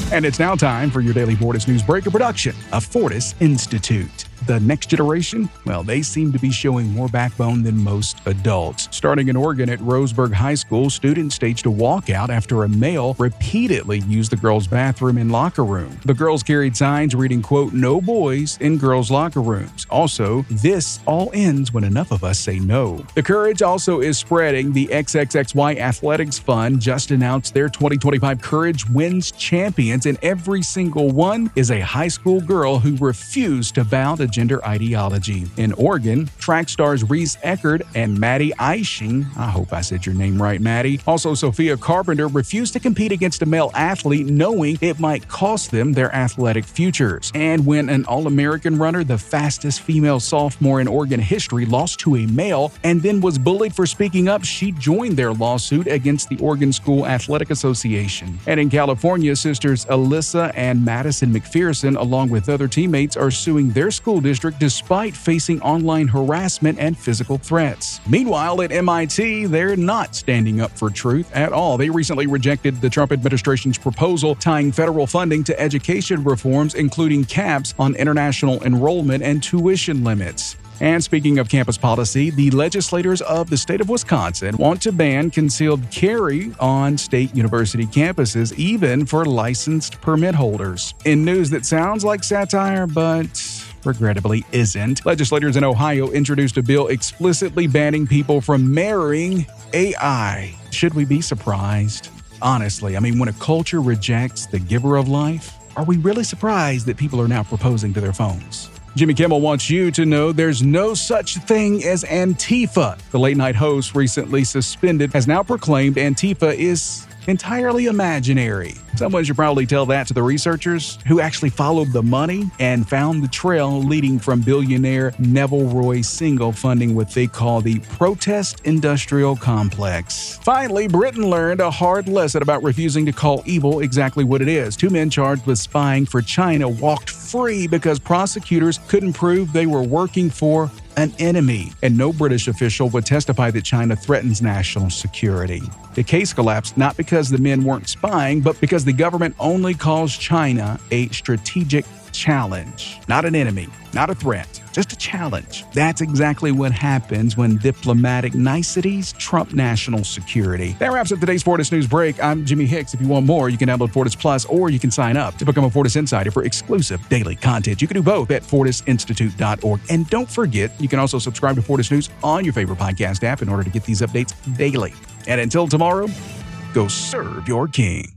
And it's now time for your daily Fortis News Break, a production of Fortis Institute. The next generation, well, they seem to be showing more backbone than most adults. Starting in Oregon at Roseburg High School, students staged a walkout after a male repeatedly used the girls' bathroom and locker room. The girls carried signs reading, quote, "No boys in girls' locker rooms." Also, "This all ends when enough of us say no." The courage also is spreading. The XXXY Athletics Fund just announced their 2025 Courage Wins champions, and every single one is a high school girl who refused to bow to gender ideology. In Oregon, track stars Reese Eckerd and Maddie Ishing, I hope I said your name right, Maddie, also Sophia Carpenter, refused to compete against a male athlete knowing it might cost them their athletic futures. And when an All-American runner, the fastest female sophomore in Oregon history, lost to a male and then was bullied for speaking up, she joined their lawsuit against the Oregon School Athletic Association. And in California, sisters Alyssa and Madison McPherson, along with other teammates, are suing their school district despite facing online harassment and physical threats. Meanwhile, at MIT, they're not standing up for truth at all. They recently rejected the Trump administration's proposal tying federal funding to education reforms, including caps on international enrollment and tuition limits. And speaking of campus policy, the legislators of the state of Wisconsin want to ban concealed carry on state university campuses, even for licensed permit holders. In news that sounds like satire, but regrettably isn't, legislators in Ohio introduced a bill explicitly banning people from marrying AI. Should we be surprised? Honestly, when a culture rejects the giver of life, are we really surprised that people are now proposing to their phones? Jimmy Kimmel wants you to know there's no such thing as Antifa. The late-night host, recently suspended, has now proclaimed Antifa is entirely imaginary. Someone should probably tell that to the researchers who actually followed the money and found the trail leading from billionaire Neville Roy Single funding what they call the Protest Industrial Complex. Finally, Britain learned a hard lesson about refusing to call evil exactly what it is. 2 men charged with spying for China walked free because prosecutors couldn't prove they were working for an enemy, and no British official would testify that China threatens national security. The case collapsed not because the men weren't spying, but because the government only calls China a strategic challenge. Not an enemy, not a threat, just a challenge. That's exactly what happens when diplomatic niceties trump national security. That wraps up today's Fortis News Break. I'm Jimmy Hicks. If you want more, you can download Fortis Plus, or you can sign up to become a Fortis Insider for exclusive daily content. You can do both at fortisinstitute.org. And don't forget, you can also subscribe to Fortis News on your favorite podcast app in order to get these updates daily. And until tomorrow, go serve your king.